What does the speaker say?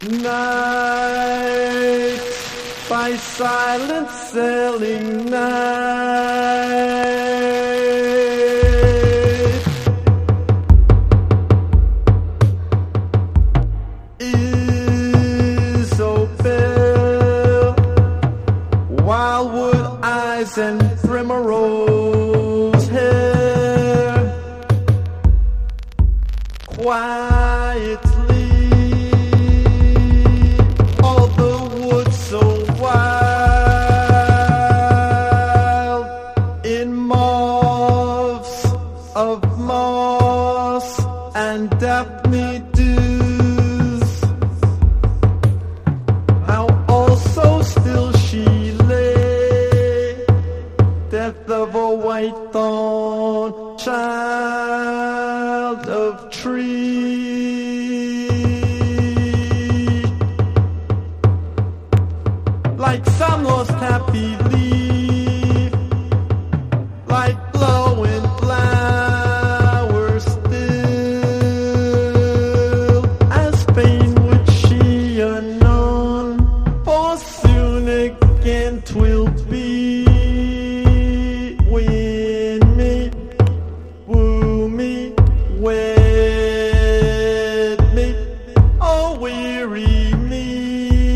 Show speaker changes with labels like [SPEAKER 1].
[SPEAKER 1] Night by silent sailing night is so pale, wildwood eyes and primrose hair, quietly all the woods so wild in mauves of moss and daphne dews. How also still she lay, death of a white thorn, child of tree. Like some lost happy leaf, like